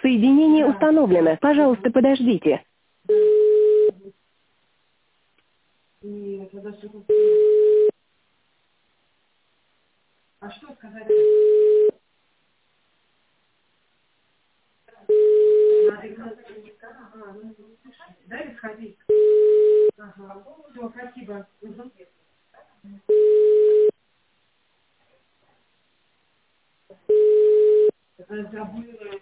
Соединение установлено. Пожалуйста, подождите. А что сказать? Дай сходить. Ага. Все, спасибо. Забыла.